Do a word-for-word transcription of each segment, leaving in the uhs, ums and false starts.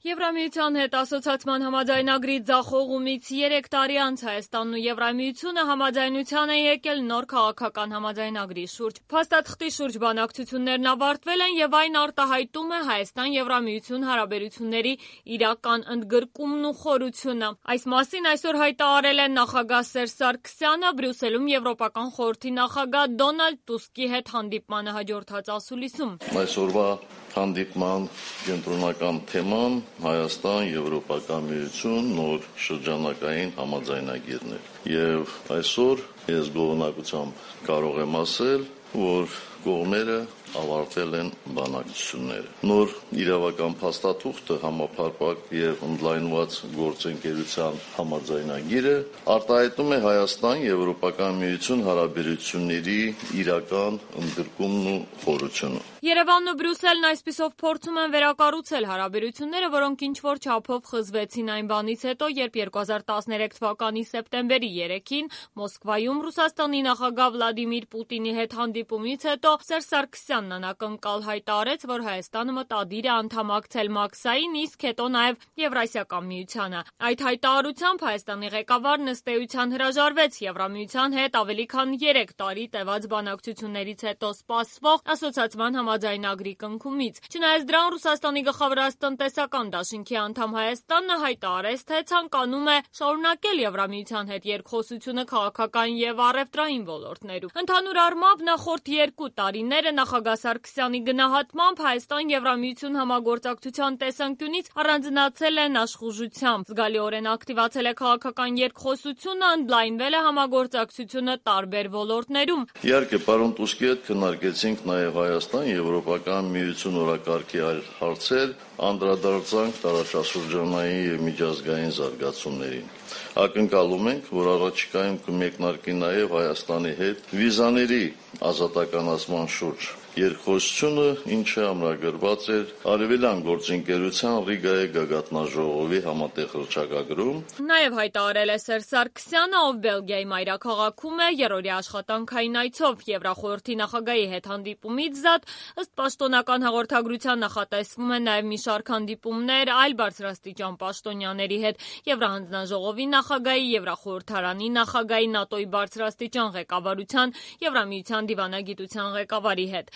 Եվրամիության հետ ասոցացման համաձայնագրի ձախողումից երեք տարի անց Հայաստանն ու Եվրամիությունը համաձայնության են եկել նոր քաղաքական համաձայնագրի շուրջ։ Փաստաթղթի շուրջ բանակցություններն ավարտվել են եւ այն արտահայտում է Հայաստան-Եվրամիություն հարաբերությունների իրական ընդգրկումն ու խորությունը։ Այս մասին այսօր հայտարարել է նախագահ Սերժ Սարգսյանը Բրյուսելում Եվրոպական խորհրդի նախագահ Դոնալդ Տուսկի հետ հանդիպմանը հաջորդած ասուլիսում։ Այսօրվա հանդիպման կենտրոնական թեման Հայաստան-Եվրոպական միություն նոր շրջանակային համաձայնագիրն է։ Եվ այսօր ես գոհունակությամբ կարող եմ ասել, որ կողմերը ավարտել են բանակցությունները։ Նոր իրավական փաստաթուղթը համապարփակ եւ ընդլայնված գործընկերության համաձայնագիրը արտահայտում է Հայաստան-Եվրոպական միություն հարաբերությունների իրական ընդգրկումն ու խորությունը։ Երևանն ու Բրյուսելն այսպիսով փորձում են վերակառուցել հարաբերությունները, որոնք ինչ-որ չափով խզվեցին այն բանից հետո, երբ երկու հազար տասներեք թվականի սեպտեմբերի երեքին Մոսկվայում Ռուսաստանի նախագահ Վլադիմիր Պուտինի հետ հանդիպումից հետո Սերժ Սարգսյանն անակնկալ հայտարարեց, որ Հայաստանը մտադիր է անդամակցել Մաքսային, իսկ հետո նաև Եվրասիական միությանը։ Այդ հայտարարությամբ Հայաստանի ղեկավարն ըստ էության հրաժարվեց Եվրամիության հետ ավելի քան երեք տարի տևած բանակցություններից հետո սպասվող ասոցիացիան համաձայնագրի կնքումից։ Չնայած դրան Ռուսաստանի գլխավորած տնտեսական դաշինքի անդամ Հայաստանը հայտարարեց, թե ցանկանում է շարունակել Եվրամիության հետ երկխոսությունը քաղաքական եւ առևտրային ոլորտներում։ Ընդհանուր առմամբ նախորդ երկու տարիները նախագահ Սարգսյանի գնահատմամբ Հայաստան-Եվրամիություն համագործակցության տեսանկյունից առանձնացել են աշխուժությամբ։ Զգալիորեն ակտիվացել է քաղաքական երկխոսությունը, ընդլայնվել է համագործակցությունը տարբեր ոլորտներում։ Իհարկե, պարոն Տուսկի հետ քննարկեցինք նաև Հայաստան-Եվրոպական միություն օրակարգի այլ հարցեր, անդրադարձանք տարածաշրջանային եւ միջազգային զարգացումներին։ Ակնկալում ենք, որ առաջիկայում կմեկնարկի նաև Հայաստանի հետ վիզաների ազատականացման շուրջ երկխոսությունը, ինչը ամրագրված էր Արևելյան գործընկերության Ռիգայի գագաթնաժողովի համատեղ հռչակագրում։ Նաև հայտարարել է Սերժ Սարգսյանը, ով Բելգիայի մայրաքաղաքում է երրորդյա աշխատանքային այցով Եվրախորհրդի նախագահի հետ հանդիպումից զատ, ըստ պաշտոնական հաղորդագրության նախատեսվում է նաև մի շարք հանդիպումներ այլ բարձրաստիճան պաշտոնյաների հետ՝ Եվրահանձնաժողովի նախագահի, Եվրախորհրդարանի նախագահի, ՆԱՏՕ-ի բարձրաստիճան ղեկավարության, Եվրամիության դիվանագիտության ղեկավարի հետ։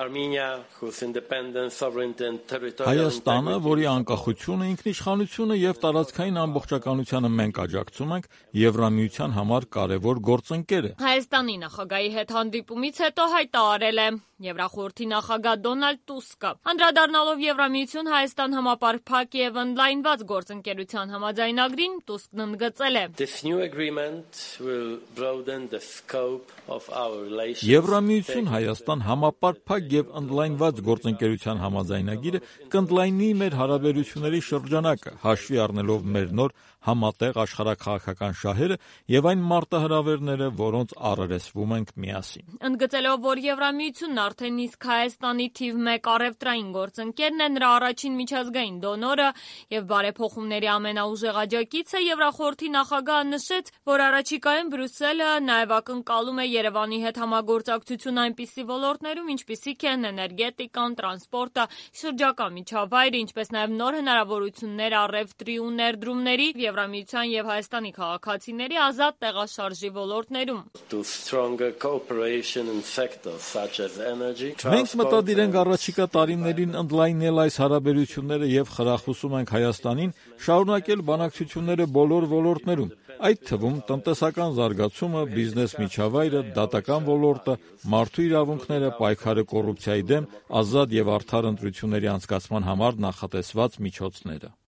Հայաստանը, որի անկախությունը, ինքնիշխանությունը եւ տարածքային ամբողջականությանը մենք աջակցում ենք, Եվրամիության համար կարևոր գործընկեր է։ Հայաստանի նախագահի հետ հանդիպումից հետո հայտարարել է Եվրախորհրդի նախագահ Դոնալդ Տուսկը։ Անդրադառնալով Եվրամիություն Հայաստան համապարփակ եւ ընդլայնված գործընկերության համաձայնագրին, Տուսկն ընդգծել է. Եվրամիություն Հայաստան համապարփակ եւ ընդլայնված գործընկերության համաձայնագիրը կընդլայնի մեր հարաբերությունների շրջանակը, հաշվի առնելով մեր նոր համատեղ աշխարհաքաղաքական շահերը եւ այն մարտահրավերները, որոնց առերեսվում ենք միասին։ Ընդգծելով, որ Եվրամիությունն արդեն իսկ Հայաստանի թիվ մեկ առևտրային գործընկերն է, նրա առաջին միջազգային դոնորը եւ բարեփոխումների ամենաուժեղ աջակիցը, Եվրախորհրդի նախագահը նշեց, որ առաջիկայում Բրյուսելը նաեւ ակնկալում է Երևանի հետ համագործակցություն այնպիսի ոլորտներում, ինչպիսիք են էներգետիկան, տրանսպորտը, շրջակա միջավայրը, ինչպես նաեւ նոր հնարավորություններ առևտրի ու ներդրումների, Եվրամիության եւ Հայաստանի քաղաքացիների ազատ տեղաշարժի ոլորտներում։ Մենք մտադիր ենք առաջիկա տարիներին ընդլայնել այս հարաբերությունները եւ խրախուսում ենք Հայաստանին շարունակել բանակցությունները բոլոր ոլորտներում, այդ թվում տնտեսական զարգացումը, բիզնես միջավայրը, դատական ոլորտը, մարդու իրավունքները, պայքարը կոռուպցիայի դեմ, ազատ եւ արդար ընտրությունների անցկացման համար նախատեսված միջոցները։